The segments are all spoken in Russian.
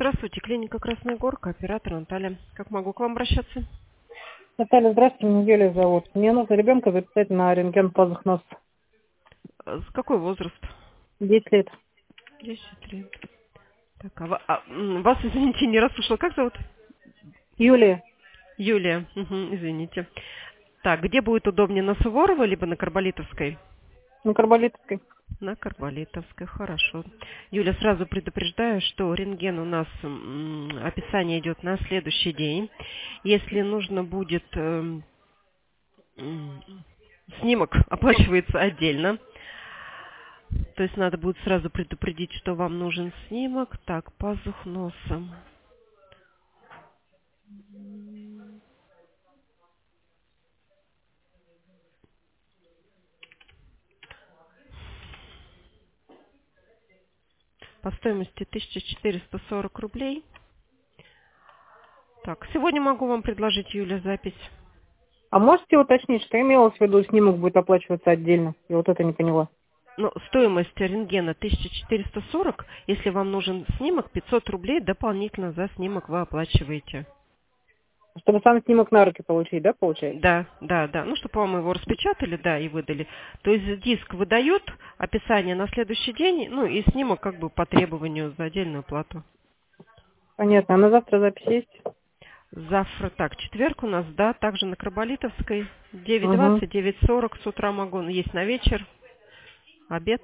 Здравствуйте, клиника Красная Горка, оператор Наталья. Как могу к вам обращаться? Наталья, здравствуйте, меня Юлия зовут. Мне нужно ребенка записать на рентген пазух носа. Какой возраст? 10 лет. 10 лет. Так, вас, извините, не расслышала. Как зовут? Юлия, Юлия. Мгм, извините. Так, где будет удобнее, на Суворова, либо на Карболитовской? на Карболитовской. На Карболитовской, хорошо. Юля, сразу предупреждаю, что рентген у нас, описание идет на следующий день. Если нужно будет, снимок оплачивается отдельно. То есть надо будет сразу предупредить, что вам нужен снимок. Так, пазух носа. По стоимости 1440 рублей. Так, сегодня могу вам предложить, Юля, запись. А можете уточнить, что имелось в виду, снимок будет оплачиваться отдельно? Я вот это не поняла. Ну, стоимость рентгена 1440. Если вам нужен снимок, 500 рублей дополнительно за снимок вы оплачиваете. Чтобы сам снимок на руки получить, да, получается? Да, да, да. Ну, чтобы вам его распечатали, да, и выдали. То есть диск выдают, описание на следующий день, ну, и снимок как бы по требованию за отдельную плату. Понятно. А на завтра запись есть? Завтра, так, четверг у нас, да, также на Карболитовской, Угу. 9:20, 9:40 с утра могу, есть на вечер, обед.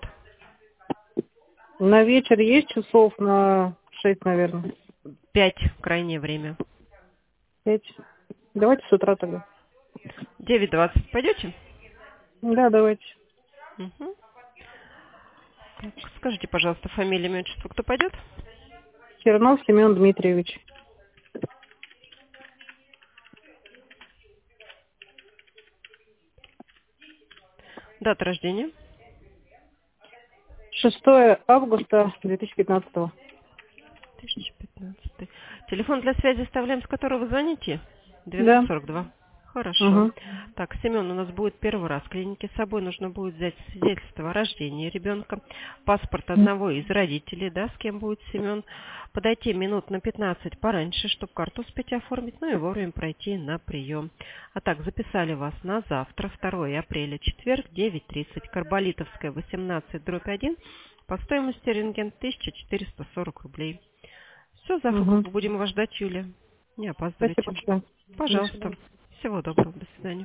На вечер есть часов на 6, наверное. 5 крайнее время. 5. Давайте с утра тогда. 9:20 пойдете? Да, давайте. Мгм. Так, скажите, пожалуйста, фамилия, имя, отчество, кто пойдет? Чернов Семен Дмитриевич. Дата рождения? 6 августа 2015. 2015. Телефон для связи оставляем, с которого вы звоните? Да. 1242. Хорошо. Угу. Так, Семен, у нас будет первый раз в клинике. С собой нужно будет взять свидетельство о рождении ребенка, паспорт одного из родителей, да, с кем будет Семен. Подойти минут на 15 пораньше, чтобы карту успеть оформить, ну и вовремя пройти на прием. А так, записали вас на завтра, 2 апреля, четверг, 9:30, Карболитовская, 18/1, по стоимости рентген 1440 рублей. Все, завтра Угу. будем вас ждать, Юля. Не Спасибо опаздывайте. большое. До Пожалуйста. свидания. Всего доброго. До свидания.